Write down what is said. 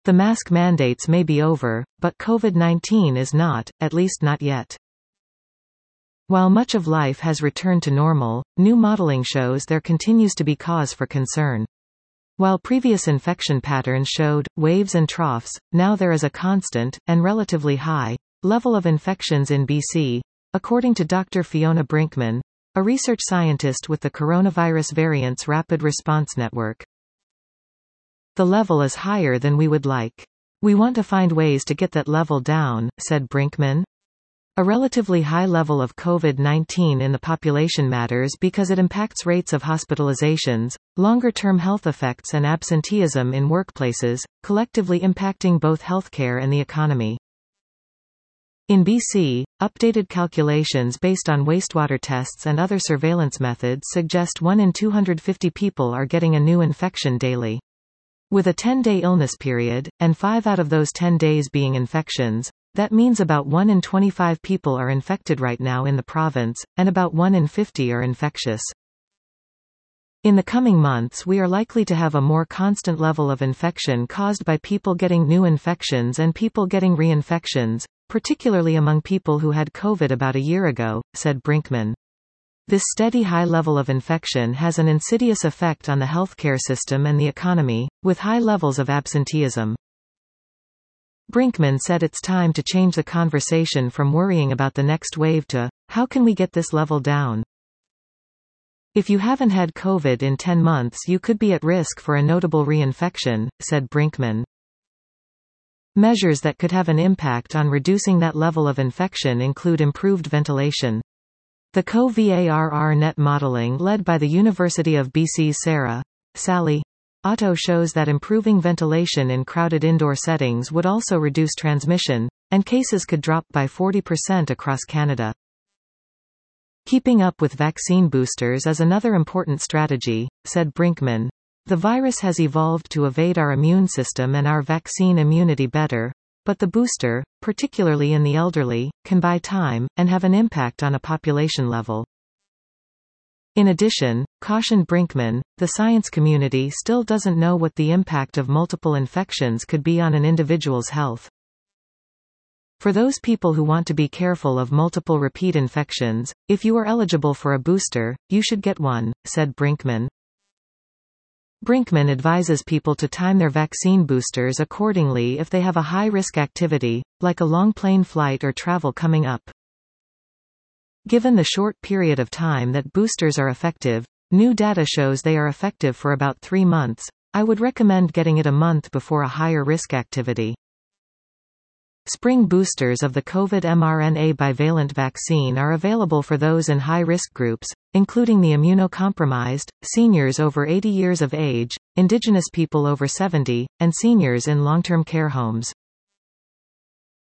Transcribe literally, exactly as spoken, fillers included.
The mask mandates may be over, but COVID nineteen is not, at least not yet. While much of life has returned to normal, new modeling shows there continues to be cause for concern. While previous infection patterns showed waves and troughs, now there is a constant, and relatively high, level of infections in B C, according to Doctor Fiona Brinkman, a research scientist with the Coronavirus Variants Rapid Response Network. The level is higher than we would like. We want to find ways to get that level down, said Brinkman. A relatively high level of COVID nineteen in the population matters because it impacts rates of hospitalizations, longer-term health effects and absenteeism in workplaces, collectively impacting both healthcare and the economy. In B C, updated calculations based on wastewater tests and other surveillance methods suggest one in two hundred fifty people are getting a new infection daily. With a ten-day illness period, and five out of those ten days being infections, that means about one in twenty-five people are infected right now in the province, and about one in fifty are infectious. In the coming months we are likely to have a more constant level of infection caused by people getting new infections and people getting reinfections, particularly among people who had COVID about a year ago, said Brinkman. This steady high level of infection has an insidious effect on the healthcare system and the economy, with high levels of absenteeism. Brinkman said it's time to change the conversation from worrying about the next wave to, how can we get this level down? If you haven't had COVID in ten months you could be at risk for a notable reinfection, said Brinkman. Measures that could have an impact on reducing that level of infection include improved ventilation. The CoVARR-net modeling led by the University of B C's Sarah, Sally, Otto shows that improving ventilation in crowded indoor settings would also reduce transmission, and cases could drop by forty percent across Canada. Keeping up with vaccine boosters is another important strategy, said Brinkman. The virus has evolved to evade our immune system and our vaccine immunity better, but the booster, particularly in the elderly, can buy time, and have an impact on a population level. In addition, cautioned Brinkman, the science community still doesn't know what the impact of multiple infections could be on an individual's health. For those people who want to be careful of multiple repeat infections, if you are eligible for a booster, you should get one, said Brinkman. Brinkman advises people to time their vaccine boosters accordingly if they have a high-risk activity, like a long plane flight or travel coming up. Given the short period of time that boosters are effective, new data shows they are effective for about three months, I would recommend getting it a month before a higher risk activity. Spring boosters of the COVID mRNA bivalent vaccine are available for those in high-risk groups, including the immunocompromised, seniors over eighty years of age, Indigenous people over seventy, and seniors in long-term care homes.